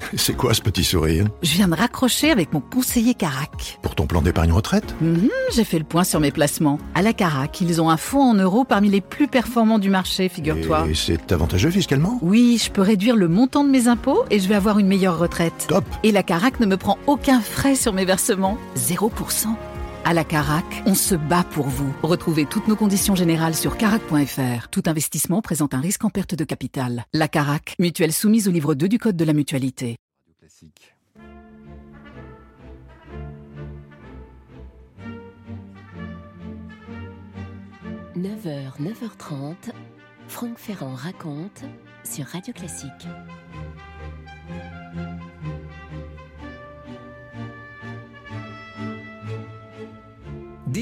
C'est quoi ce petit sourire? Je viens de raccrocher avec mon conseiller Carac. Pour ton plan d'épargne retraite? J'ai fait le point sur mes placements. À la Carac, ils ont un fonds en euros parmi les plus performants du marché, figure-toi. Et c'est avantageux fiscalement? Oui, je peux réduire le montant de mes impôts et je vais avoir une meilleure retraite. Top! Et la Carac ne me prend aucun frais sur mes versements. 0%. À la Carac, on se bat pour vous. Retrouvez toutes nos conditions générales sur carac.fr. Tout investissement présente un risque en perte de capital. La Carac, mutuelle soumise au livre 2 du Code de la mutualité. Classique. « 9h, 9h30, Franck Ferrand raconte sur Radio Classique. «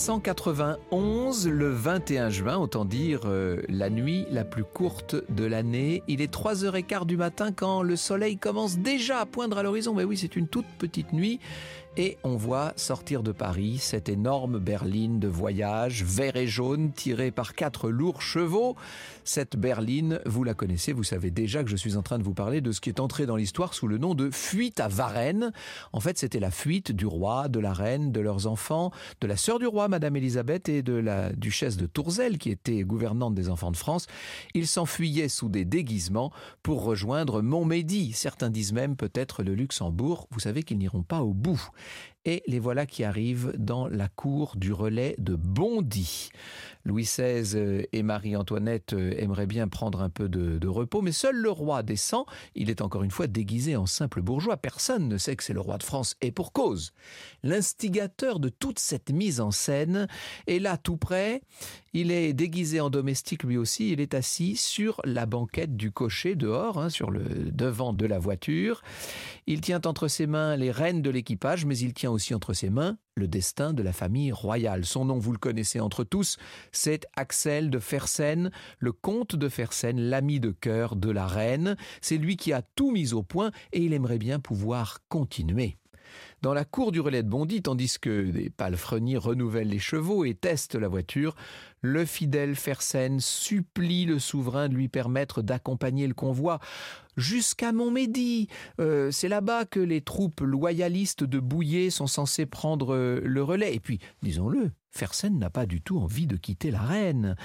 1791, le 21 juin, autant dire la nuit la plus courte de l'année. Il est 3h15 du matin quand le soleil commence déjà à poindre à l'horizon. Mais oui, c'est une toute petite nuit. Et on voit sortir de Paris cette énorme berline de voyage, vert et jaune, tirée par 4 lourds chevaux. Cette berline, vous la connaissez, vous savez déjà que je suis en train de vous parler de ce qui est entré dans l'histoire sous le nom de fuite à Varennes. En fait, c'était la fuite du roi, de la reine, de leurs enfants, de la sœur du roi, Madame Élisabeth, et de la duchesse de Tourzel, qui était gouvernante des enfants de France. Ils s'enfuyaient sous des déguisements pour rejoindre Montmédy. Certains disent même peut-être le Luxembourg. Vous savez qu'ils n'iront pas au bout. Et les voilà qui arrivent dans la cour du relais de Bondy. Louis XVI et Marie-Antoinette aimeraient bien prendre un peu de repos, mais seul le roi descend. Il est encore une fois déguisé en simple bourgeois. Personne ne sait que c'est le roi de France, et pour cause. L'instigateur de toute cette mise en scène est là tout près. Il est déguisé en domestique lui aussi. Il est assis sur la banquette du cocher dehors, sur le devant de la voiture. Il tient entre ses mains les rênes de l'équipage, mais il tient aussi entre ses mains le destin de la famille royale. Son nom, vous le connaissez entre tous, c'est Axel de Fersen, le comte de Fersen, l'ami de cœur de la reine. C'est lui qui a tout mis au point et il aimerait bien pouvoir continuer. Dans la cour du relais de Bondy, tandis que des palefreniers renouvellent les chevaux et testent la voiture, le fidèle Fersen supplie le souverain de lui permettre d'accompagner le convoi jusqu'à Montmédy. C'est là-bas que les troupes loyalistes de Bouillé sont censées prendre le relais. Et puis, disons-le, Fersen n'a pas du tout envie de quitter la reine.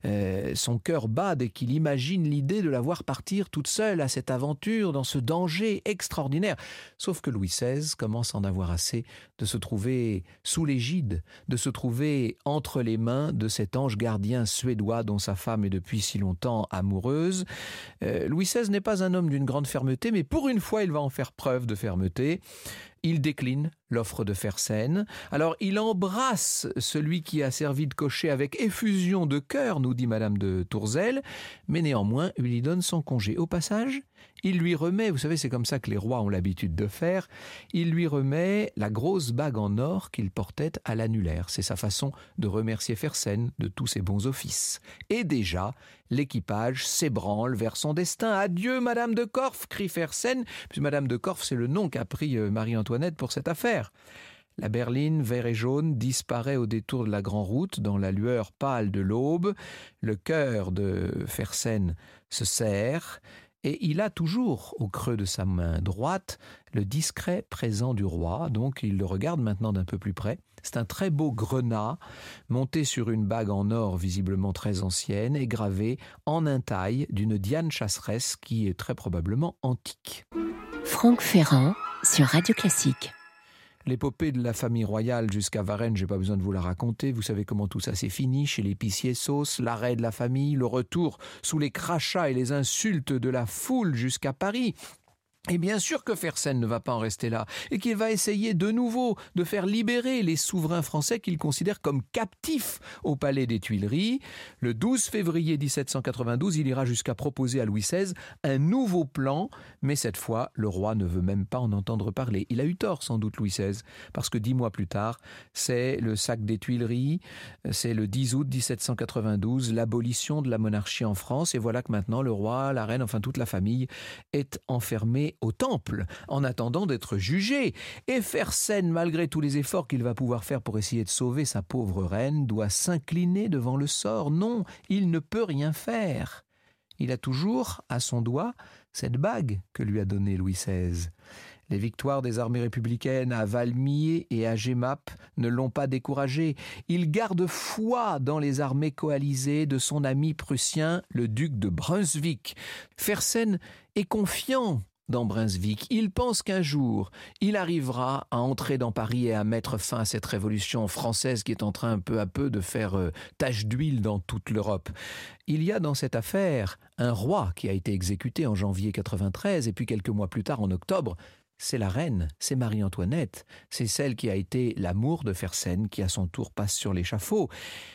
Son cœur bat dès qu'il imagine l'idée de la voir partir toute seule à cette aventure, dans ce danger extraordinaire. Sauf que Louis XVI commence à en avoir assez de se trouver sous l'égide, de se trouver entre les mains de cet ange gardien suédois dont sa femme est depuis si longtemps amoureuse. Louis XVI n'est pas un homme d'une grande fermeté, mais pour une fois, il va en faire preuve de fermeté. Il décline l'offre de Fersen. Alors, il embrasse celui qui a servi de cocher avec effusion de cœur, nous dit Madame de Tourzel, mais néanmoins, il lui donne son congé. Au passage, il lui remet, vous savez, c'est comme ça que les rois ont l'habitude de faire, il lui remet la grosse bague en or qu'il portait à l'annulaire. C'est sa façon de remercier Fersen de tous ses bons offices. Et déjà, l'équipage s'ébranle vers son destin. « Adieu, Madame de Korff !» crie Fersen. Puis Madame de Korff, c'est le nom qu'a pris Marie-Antoinette pour cette affaire. La berline vert et jaune disparaît au détour de la grande route dans la lueur pâle de l'aube. Le cœur de Fersen se serre et il a toujours au creux de sa main droite le discret présent du roi. Donc il le regarde maintenant d'un peu plus près. C'est un très beau grenat monté sur une bague en or visiblement très ancienne et gravé en intaille d'une Diane chasseresse qui est très probablement antique. Franck Ferrand sur Radio Classique. L'épopée de la famille royale jusqu'à Varennes, j'ai pas besoin de vous la raconter. Vous savez comment tout ça s'est fini chez l'épicier Sauce, l'arrêt de la famille, le retour sous les crachats et les insultes de la foule jusqu'à Paris. Et bien sûr que Fersen ne va pas en rester là et qu'il va essayer de nouveau de faire libérer les souverains français qu'il considère comme captifs au palais des Tuileries. Le 12 février 1792, il ira jusqu'à proposer à Louis XVI un nouveau plan, mais cette fois, le roi ne veut même pas en entendre parler. Il a eu tort sans doute Louis XVI, parce que 10 mois plus tard, c'est le sac des Tuileries, c'est le 10 août 1792, l'abolition de la monarchie en France, et voilà que maintenant le roi, la reine, enfin toute la famille est enfermée au temple, en attendant d'être jugé. Et Fersen, malgré tous les efforts qu'il va pouvoir faire pour essayer de sauver sa pauvre reine, doit s'incliner devant le sort. Non, il ne peut rien faire. il a toujours à son doigt cette bague que lui a donnée Louis XVI. Les victoires des armées républicaines à Valmy et à Jemmapes ne l'ont pas découragé. Il garde foi dans les armées coalisées de son ami prussien, le duc de Brunswick. Fersen est confiant dans Brunswick. Il pense qu'un jour, il arrivera à entrer dans Paris et à mettre fin à cette révolution française qui est en train peu à peu de faire tache d'huile dans toute l'Europe. Il y a dans cette affaire un roi qui a été exécuté en janvier 93 et puis quelques mois plus tard en octobre. C'est la reine, c'est Marie-Antoinette, c'est celle qui a été l'amour de Fersen qui à son tour passe sur l'échafaud.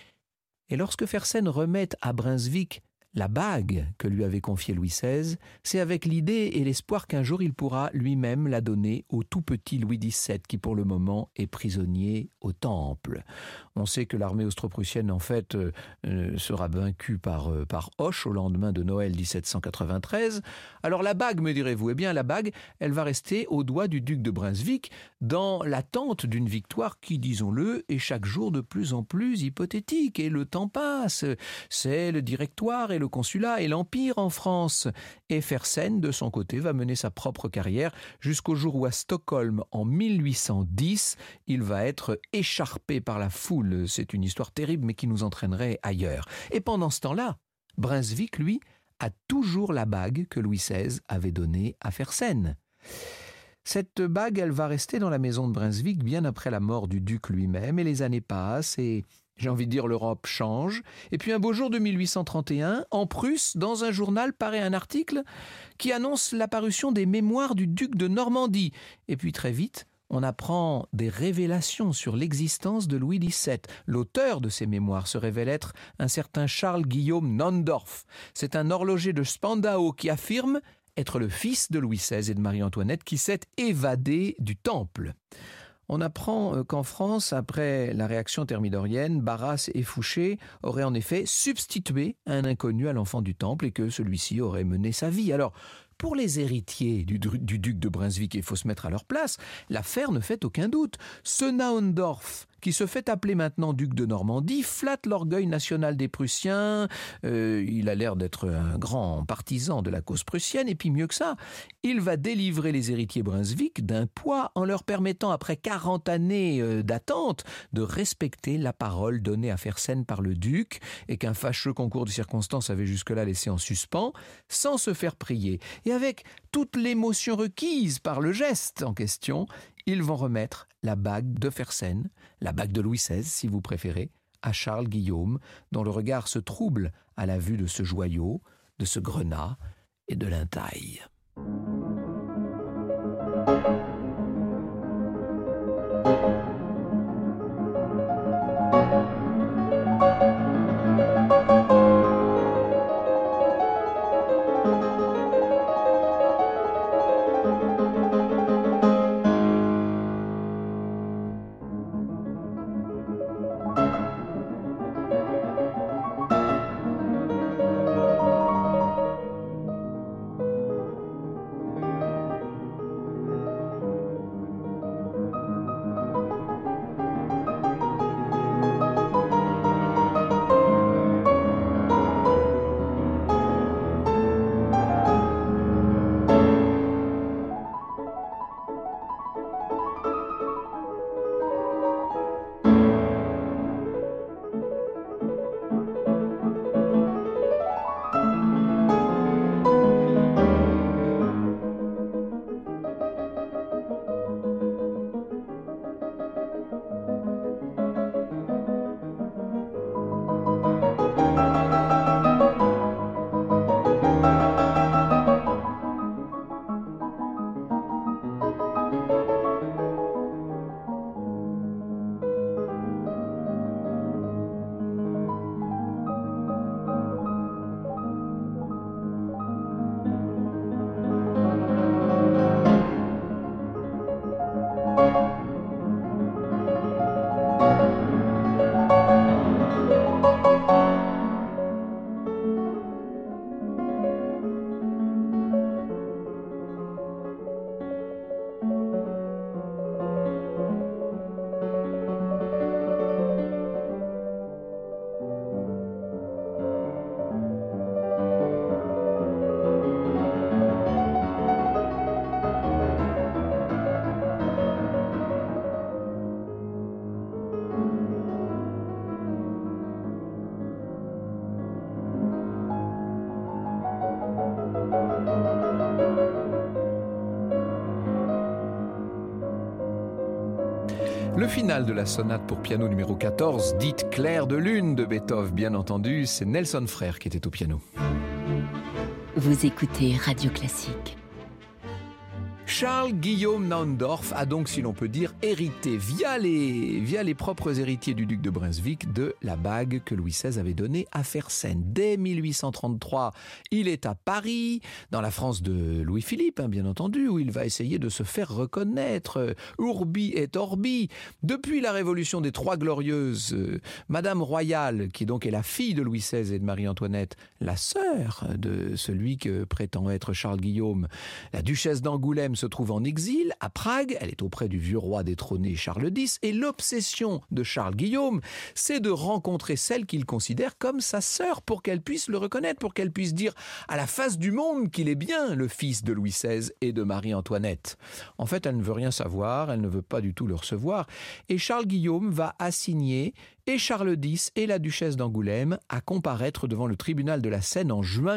Et lorsque Fersen remet à Brunswick la bague que lui avait confiée Louis XVI, c'est avec l'idée et l'espoir qu'un jour il pourra lui-même la donner au tout petit Louis XVII qui pour le moment est prisonnier au Temple. On sait que l'armée austro-prussienne en fait sera vaincue par Hoche au lendemain de Noël 1793. Alors la bague, me direz-vous, eh bien la bague, elle va rester au doigt du duc de Brunswick dans l'attente d'une victoire qui, disons-le, est chaque jour de plus en plus hypothétique et le temps passe. C'est le directoire et le consulat et l'empire en France. Et Fersen, de son côté, va mener sa propre carrière jusqu'au jour où à Stockholm, en 1810, il va être écharpé par la foule. C'est une histoire terrible, mais qui nous entraînerait ailleurs. Et pendant ce temps-là, Brunswick, lui, a toujours la bague que Louis XVI avait donnée à Fersen. Cette bague, elle va rester dans la maison de Brunswick bien après la mort du duc lui-même, et les années passent, et j'ai envie de dire l'Europe change. Et puis un beau jour de 1831, en Prusse, dans un journal, paraît un article qui annonce l'apparition des mémoires du duc de Normandie. Et puis très vite, on apprend des révélations sur l'existence de Louis XVII. L'auteur de ces mémoires se révèle être un certain Charles-Guillaume Nondorf. C'est un horloger de Spandau qui affirme être le fils de Louis XVI et de Marie-Antoinette qui s'est évadé du Temple. On apprend qu'en France, après la réaction thermidorienne, Barras et Fouché auraient en effet substitué un inconnu à l'enfant du Temple et que celui-ci aurait mené sa vie. Alors, pour les héritiers du duc de Brunswick, il faut se mettre à leur place, l'affaire ne fait aucun doute. Ce Naundorf, qui se fait appeler maintenant duc de Normandie, flatte l'orgueil national des Prussiens. Il a l'air d'être un grand partisan de la cause prussienne. Et puis mieux que ça, il va délivrer les héritiers Brunswick d'un poids en leur permettant, après 40 années d'attente, de respecter la parole donnée à Fersen par le duc et qu'un fâcheux concours de circonstances avait jusque-là laissé en suspens, sans se faire prier. Et avec toute l'émotion requise par le geste en question, ils vont remettre la bague de Fersen, la bague de Louis XVI si vous préférez, à Charles Guillaume, dont le regard se trouble à la vue de ce joyau, de ce grenat et de l'intaille. Le final de la sonate pour piano numéro 14, dite Clair de lune de Beethoven, bien entendu, c'est Nelson Frère qui était au piano. Vous écoutez Radio Classique. Charles-Guillaume Naundorff a donc, si l'on peut dire, hérité via les propres héritiers du duc de Brunswick de la bague que Louis XVI avait donnée à Fersen. Dès 1833, il est à Paris, dans la France de Louis-Philippe, bien entendu, où il va essayer de se faire reconnaître, urbi et orbi. Depuis la Révolution des Trois Glorieuses, Madame Royale, qui donc est la fille de Louis XVI et de Marie-Antoinette, la sœur de celui que prétend être Charles-Guillaume, la duchesse d'Angoulême, se trouve en exil à Prague. Elle est auprès du vieux roi détrôné Charles X. Et l'obsession de Charles-Guillaume, c'est de rencontrer celle qu'il considère comme sa sœur pour qu'elle puisse le reconnaître, pour qu'elle puisse dire à la face du monde qu'il est bien le fils de Louis XVI et de Marie-Antoinette. En fait, elle ne veut rien savoir, elle ne veut pas du tout le recevoir. Et Charles-Guillaume va assigner et Charles X et la duchesse d'Angoulême à comparaître devant le tribunal de la Seine en juin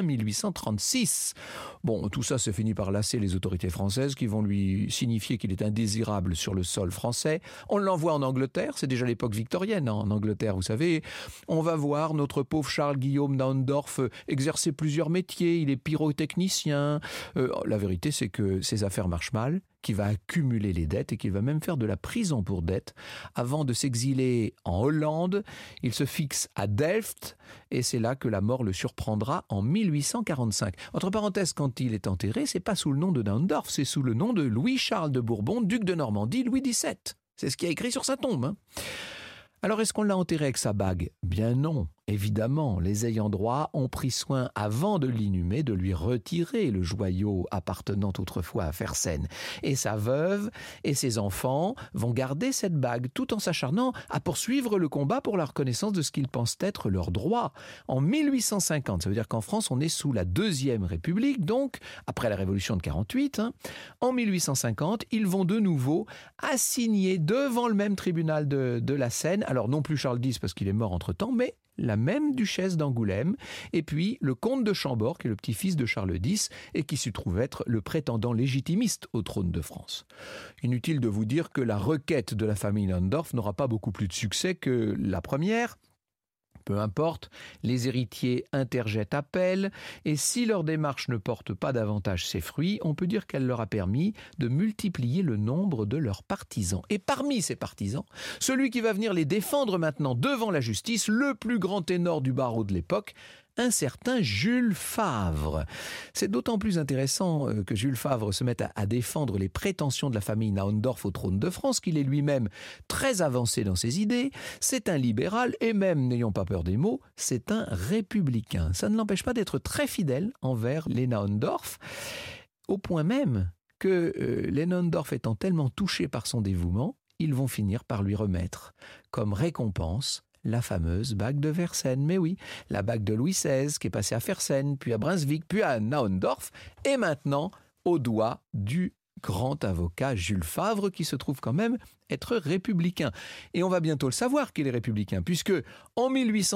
1836. Bon, tout ça se finit par lasser les autorités françaises qui vont lui signifier qu'il est indésirable sur le sol français. On l'envoie en Angleterre, c'est déjà l'époque victorienne en Angleterre, vous savez. On va voir notre pauvre Charles-Guillaume Naundorff exercer plusieurs métiers, il est pyrotechnicien. La vérité, c'est que ses affaires marchent mal, qu'il va accumuler les dettes et qu'il va même faire de la prison pour dettes avant de s'exiler en Hollande. Il se fixe à Delft et c'est là que la mort le surprendra en 1845. Entre parenthèses, quand il est enterré, c'est pas sous le nom de Naundorff, c'est sous le nom de Louis-Charles de Bourbon, duc de Normandie, Louis XVII. C'est ce qui est écrit sur sa tombe. Alors, est-ce qu'on l'a enterré avec sa bague ? Bien non. Évidemment, les ayants droit ont pris soin, avant de l'inhumer, de lui retirer le joyau appartenant autrefois à Fersen. Et sa veuve et ses enfants vont garder cette bague, tout en s'acharnant à poursuivre le combat pour la reconnaissance de ce qu'ils pensent être leurs droits. En 1850, ça veut dire qu'en France, on est sous la Deuxième République, donc, après la Révolution de 48, en 1850, ils vont de nouveau assigner devant le même tribunal de la Seine, alors non plus Charles X parce qu'il est mort entre-temps, mais la même duchesse d'Angoulême, et puis le comte de Chambord, qui est le petit-fils de Charles X, et qui se trouve être le prétendant légitimiste au trône de France. Inutile de vous dire que la requête de la famille Naundorff n'aura pas beaucoup plus de succès que la première. Peu importe, les héritiers interjettent appel, et si leur démarche ne porte pas davantage ses fruits, on peut dire qu'elle leur a permis de multiplier le nombre de leurs partisans. Et parmi ces partisans, celui qui va venir les défendre maintenant devant la justice, le plus grand ténor du barreau de l'époque, un certain Jules Favre. C'est d'autant plus intéressant que Jules Favre se mette à défendre les prétentions de la famille Naundorff au trône de France, qu'il est lui-même très avancé dans ses idées. C'est un libéral et même, n'ayons pas peur des mots, c'est un républicain. Ça ne l'empêche pas d'être très fidèle envers les Naundorff, au point même que les Naundorff étant tellement touchés par son dévouement, ils vont finir par lui remettre comme récompense la fameuse bague de Fersen. Mais oui, la bague de Louis XVI qui est passée à Fersen, puis à Brunswick, puis à Naundorff, et maintenant au doigt du grand avocat Jules Favre, qui se trouve quand même être républicain. Et on va bientôt le savoir qu'il est républicain, puisque en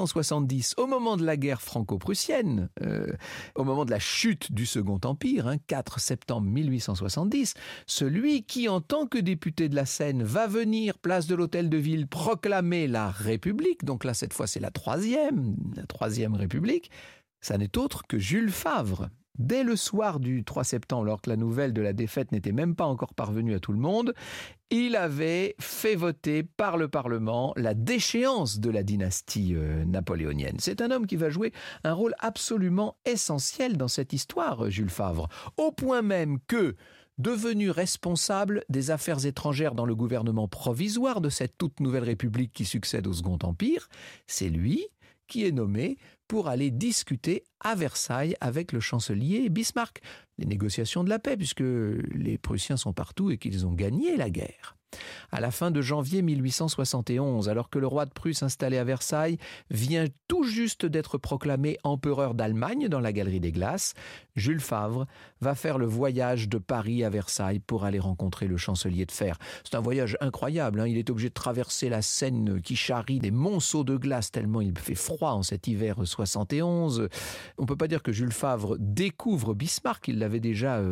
1870, au moment de la guerre franco-prussienne, au moment de la chute du Second Empire, 4 septembre 1870, celui qui, en tant que député de la Seine, va venir, place de l'Hôtel de Ville, proclamer la République, donc là, cette fois, c'est la troisième République, ça n'est autre que Jules Favre. Dès le soir du 3 septembre, alors que la nouvelle de la défaite n'était même pas encore parvenue à tout le monde, il avait fait voter par le Parlement la déchéance de la dynastie napoléonienne. C'est un homme qui va jouer un rôle absolument essentiel dans cette histoire, Jules Favre, au point même que, devenu responsable des affaires étrangères dans le gouvernement provisoire de cette toute nouvelle république qui succède au Second Empire, c'est lui qui est nommé pour aller discuter à Versailles avec le chancelier Bismarck. Les négociations de la paix, puisque les Prussiens sont partout et qu'ils ont gagné la guerre. À la fin de janvier 1871, alors que le roi de Prusse installé à Versailles vient tout juste d'être proclamé empereur d'Allemagne dans la Galerie des Glaces, Jules Favre va faire le voyage de Paris à Versailles pour aller rencontrer le chancelier de fer. C'est un voyage incroyable, il est obligé de traverser la Seine qui charrie des monceaux de glace tellement il fait froid en cet hiver 71. On ne peut pas dire que Jules Favre découvre Bismarck, il l'avait déjà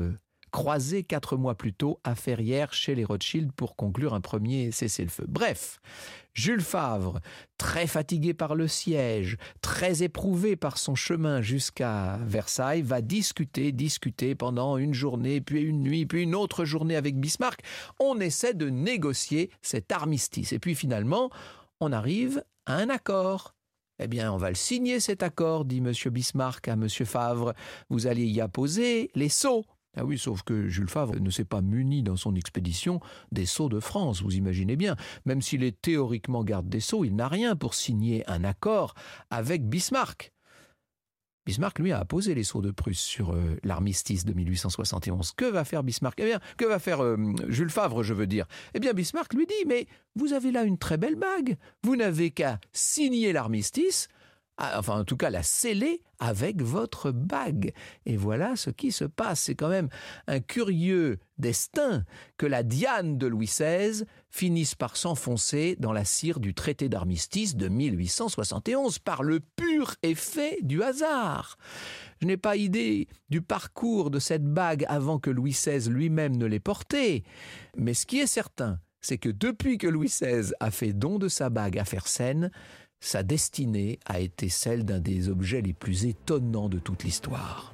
croisé 4 mois plus tôt à Ferrières chez les Rothschild pour conclure un premier cessez-le-feu. Bref, Jules Favre, très fatigué par le siège, très éprouvé par son chemin jusqu'à Versailles, va discuter pendant une journée, puis une nuit, puis une autre journée avec Bismarck. On essaie de négocier cet armistice. Et puis finalement, on arrive à un accord. Eh bien, on va le signer cet accord, dit M. Bismarck à M. Favre. Vous allez y apposer les sceaux. Ah oui, sauf que Jules Favre ne s'est pas muni dans son expédition des sceaux de France, vous imaginez bien. Même s'il est théoriquement garde des sceaux, il n'a rien pour signer un accord avec Bismarck. Bismarck, lui, a apposé les sceaux de Prusse sur l'armistice de 1871. Que va faire Bismarck ? Eh bien, que va faire Jules Favre, je veux dire ? Eh bien, Bismarck lui dit, mais vous avez là une très belle bague. Vous n'avez qu'à signer l'armistice, enfin, en tout cas, la sceller avec votre bague. Et voilà ce qui se passe. C'est quand même un curieux destin que la Diane de Louis XVI finisse par s'enfoncer dans la cire du traité d'armistice de 1871 par le pur effet du hasard. Je n'ai pas idée du parcours de cette bague avant que Louis XVI lui-même ne l'ait portée. Mais ce qui est certain, c'est que depuis que Louis XVI a fait don de sa bague à Fersen, sa destinée a été celle d'un des objets les plus étonnants de toute l'histoire.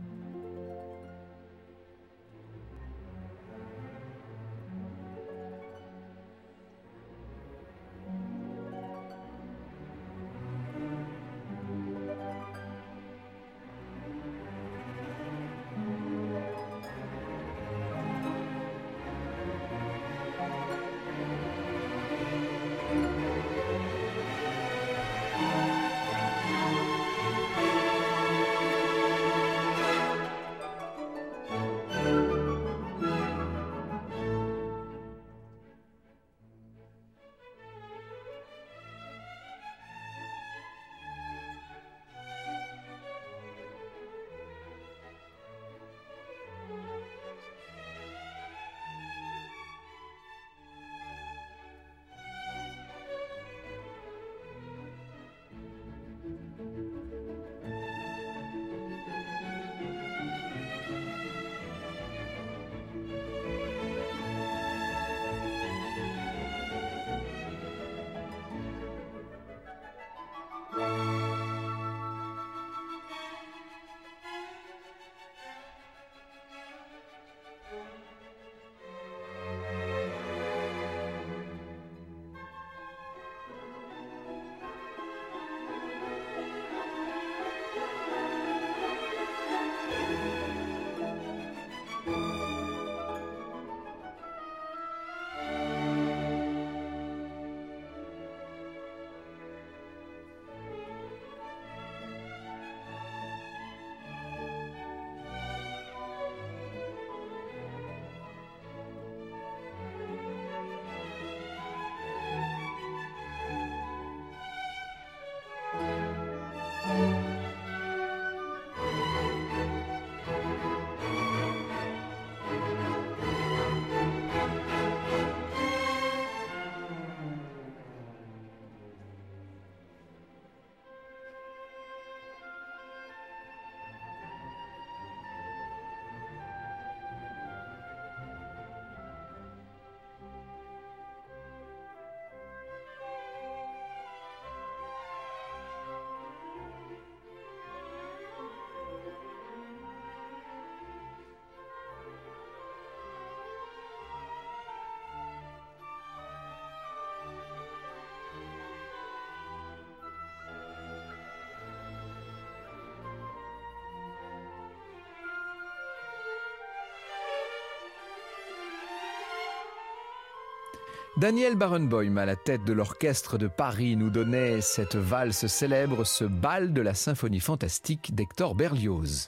Daniel Barenboim, à la tête de l'orchestre de Paris, nous donnait cette valse célèbre, ce bal de la symphonie fantastique d'Hector Berlioz.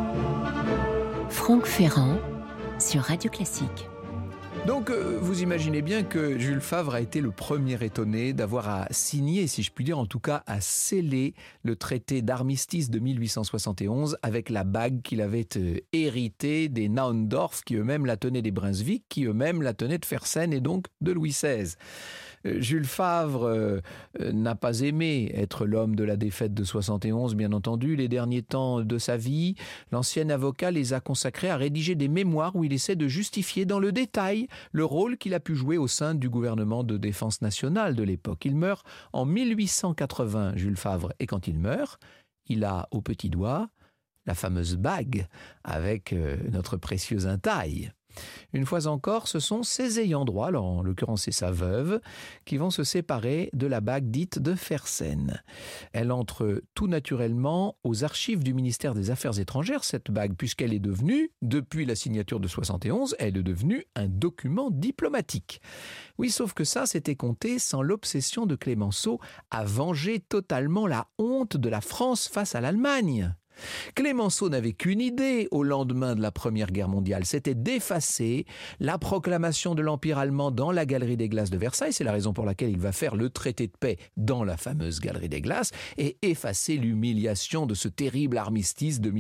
Franck Ferrand sur Radio Classique. Donc, vous imaginez bien que Jules Favre a été le premier étonné d'avoir à signer, si je puis dire, en tout cas à sceller le traité d'armistice de 1871 avec la bague qu'il avait héritée des Naundorf, qui eux-mêmes la tenaient des Brunswick, qui eux-mêmes la tenaient de Fersen et donc de Louis XVI. Jules Favre n'a pas aimé être l'homme de la défaite de 71, bien entendu. Les derniers temps de sa vie, l'ancien avocat les a consacrés à rédiger des mémoires où il essaie de justifier dans le détail le rôle qu'il a pu jouer au sein du gouvernement de défense nationale de l'époque. Il meurt en 1880, Jules Favre, et quand il meurt, il a au petit doigt la fameuse bague avec notre précieuse intaille. Une fois encore, ce sont ses ayants droit, alors en l'occurrence c'est sa veuve, qui vont se séparer de la bague dite de Fersen. Elle entre tout naturellement aux archives du ministère des Affaires étrangères, cette bague, puisqu'elle est devenue, depuis la signature de 71, elle est devenue un document diplomatique. Oui, sauf que ça, c'était compté sans l'obsession de Clémenceau à venger totalement la honte de la France face à l'Allemagne. Clémenceau n'avait qu'une idée au lendemain de la Première Guerre mondiale, c'était d'effacer la proclamation de l'Empire allemand dans la Galerie des Glaces de Versailles. C'est la raison pour laquelle il va faire le traité de paix dans la fameuse Galerie des Glaces et effacer l'humiliation de ce terrible armistice de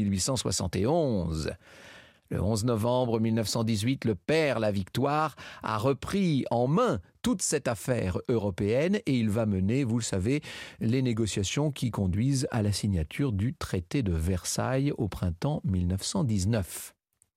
1871. Le 11 novembre 1918, le père La Victoire a repris en main toute cette affaire européenne et il va mener, vous le savez, les négociations qui conduisent à la signature du traité de Versailles au printemps 1919.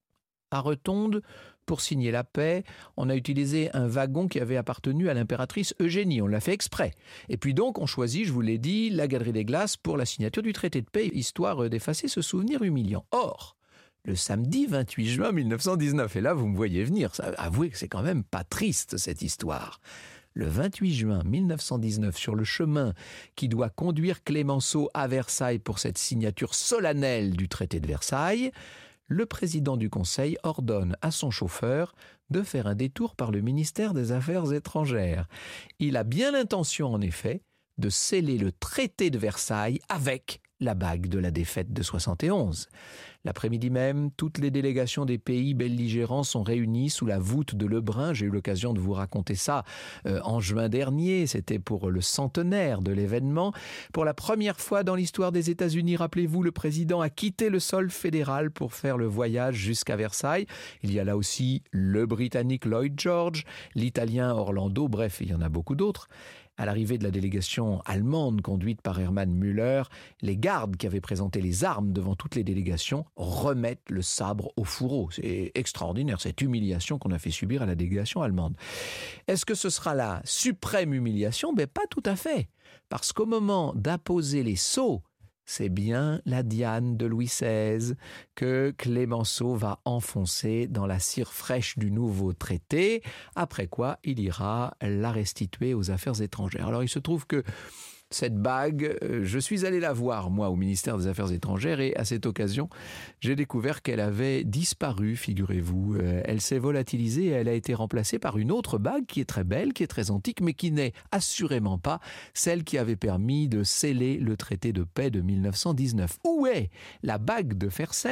À Rotonde, pour signer la paix, on a utilisé un wagon qui avait appartenu à l'impératrice Eugénie. On l'a fait exprès. Et puis donc, on choisit, je vous l'ai dit, la Galerie des Glaces pour la signature du traité de paix, histoire d'effacer ce souvenir humiliant. Or, le samedi 28 juin 1919, et là vous me voyez venir, avouez que c'est quand même pas triste cette histoire. Le 28 juin 1919, sur le chemin qui doit conduire Clémenceau à Versailles pour cette signature solennelle du traité de Versailles, le président du Conseil ordonne à son chauffeur de faire un détour par le ministère des Affaires étrangères. Il a bien l'intention, en effet, de sceller le traité de Versailles avec la bague de la défaite de 71. L'après-midi même, toutes les délégations des pays belligérants sont réunies sous la voûte de Lebrun. J'ai eu l'occasion de vous raconter ça en juin dernier. C'était pour le centenaire de l'événement. Pour la première fois dans l'histoire des États-Unis, rappelez-vous, le président a quitté le sol fédéral pour faire le voyage jusqu'à Versailles. Il y a là aussi le Britannique Lloyd George, l'Italien Orlando, bref, il y en a beaucoup d'autres. À l'arrivée de la délégation allemande conduite par Hermann Müller, les gardes qui avaient présenté les armes devant toutes les délégations remettent le sabre au fourreau. C'est extraordinaire, cette humiliation qu'on a fait subir à la délégation allemande. Est-ce que ce sera la suprême humiliation ? Pas tout à fait. Parce qu'au moment d'apposer les sceaux, c'est bien la Diane de Louis XVI que Clémenceau va enfoncer dans la cire fraîche du nouveau traité, après quoi il ira la restituer aux Affaires étrangères. Alors il se trouve que cette bague, je suis allé la voir, moi, au ministère des Affaires étrangères, et à cette occasion, j'ai découvert qu'elle avait disparu, figurez-vous. Elle s'est volatilisée et elle a été remplacée par une autre bague qui est très belle, qui est très antique, mais qui n'est assurément pas celle qui avait permis de sceller le traité de paix de 1919. Où est la bague de Fersen ?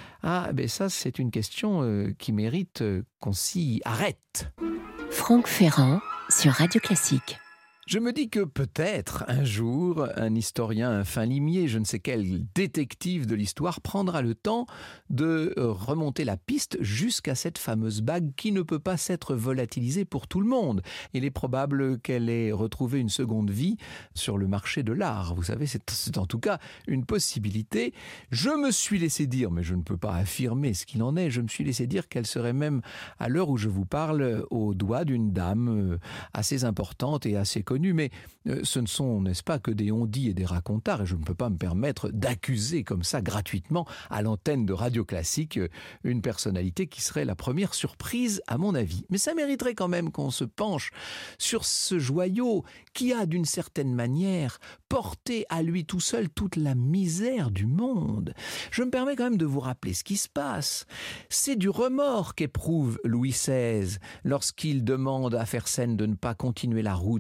Ça, c'est une question qui mérite qu'on s'y arrête. Franck Ferrand sur Radio Classique. Je me dis que peut-être un jour, un historien, un fin limier, je ne sais quel détective de l'histoire prendra le temps de remonter la piste jusqu'à cette fameuse bague qui ne peut pas s'être volatilisée pour tout le monde. Il est probable qu'elle ait retrouvé une seconde vie sur le marché de l'art. Vous savez, c'est en tout cas une possibilité. Je me suis laissé dire, mais je ne peux pas affirmer ce qu'il en est, je me suis laissé dire qu'elle serait même, à l'heure où je vous parle, au doigt d'une dame assez importante et assez connue. Mais ce ne sont, n'est-ce pas, que des on-dit et des racontards, et je ne peux pas me permettre d'accuser comme ça gratuitement à l'antenne de Radio Classique une personnalité qui serait la première surprise à mon avis. Mais ça mériterait quand même qu'on se penche sur ce joyau qui a d'une certaine manière porté à lui tout seul toute la misère du monde. Je me permets quand même de vous rappeler ce qui se passe. C'est du remords qu'éprouve Louis XVI lorsqu'il demande à Fersen de ne pas continuer la route avec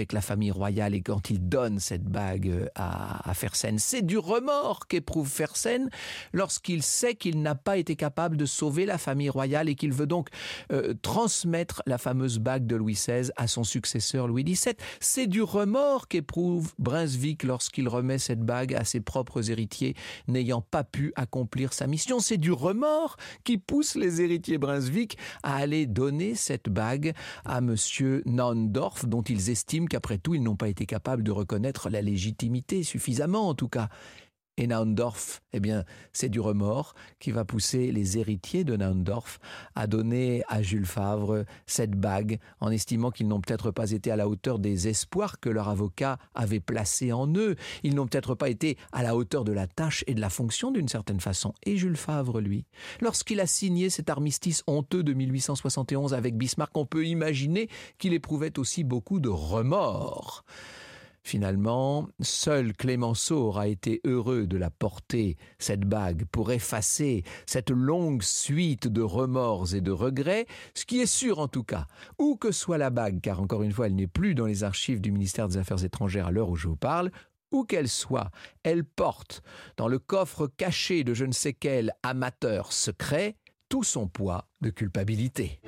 avec la famille royale et quand il donne cette bague à Fersen. C'est du remords qu'éprouve Fersen lorsqu'il sait qu'il n'a pas été capable de sauver la famille royale et qu'il veut donc transmettre la fameuse bague de Louis XVI à son successeur Louis XVII. C'est du remords qu'éprouve Brunswick lorsqu'il remet cette bague à ses propres héritiers n'ayant pas pu accomplir sa mission. C'est du remords qui pousse les héritiers Brunswick à aller donner cette bague à monsieur Naundorf, dont ils estiment qu'après tout, ils n'ont pas été capables de reconnaître la légitimité suffisamment en tout cas. Et Naundorf, eh bien, c'est du remords qui va pousser les héritiers de Naundorf à donner à Jules Favre cette bague en estimant qu'ils n'ont peut-être pas été à la hauteur des espoirs que leur avocat avait placés en eux. Ils n'ont peut-être pas été à la hauteur de la tâche et de la fonction d'une certaine façon. Et Jules Favre, lui, lorsqu'il a signé cet armistice honteux de 1871 avec Bismarck, on peut imaginer qu'il éprouvait aussi beaucoup de remords. Finalement, seul Clémenceau aura été heureux de la porter, cette bague, pour effacer cette longue suite de remords et de regrets, ce qui est sûr en tout cas, où que soit la bague, car encore une fois, elle n'est plus dans les archives du ministère des Affaires étrangères à l'heure où je vous parle, où qu'elle soit, elle porte, dans le coffre caché de je ne sais quel amateur secret, tout son poids de culpabilité.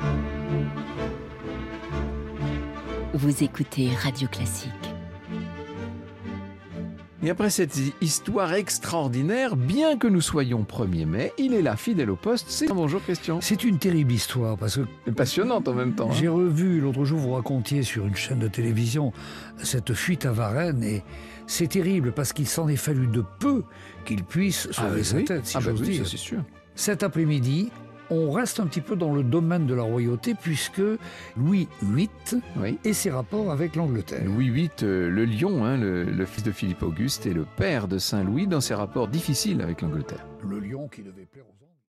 Vous écoutez Radio Classique. Et après cette histoire extraordinaire, bien que nous soyons 1er mai, il est là, fidèle au poste. C'est... Bonjour Christian. C'est une terrible histoire parce que... C'est passionnante en même temps. J'ai revu, l'autre jour vous racontiez sur une chaîne de télévision cette fuite à Varennes et c'est terrible parce qu'il s'en est fallu de peu qu'il puisse sauver sa tête, si j'ose dire. Ça, c'est sûr. Cet après-midi, on reste un petit peu dans le domaine de la royauté puisque Louis VIII et ses rapports avec l'Angleterre. Louis VIII, le lion, le fils de Philippe Auguste et le père de Saint-Louis dans ses rapports difficiles avec l'Angleterre. Le lion qui devait plaire aux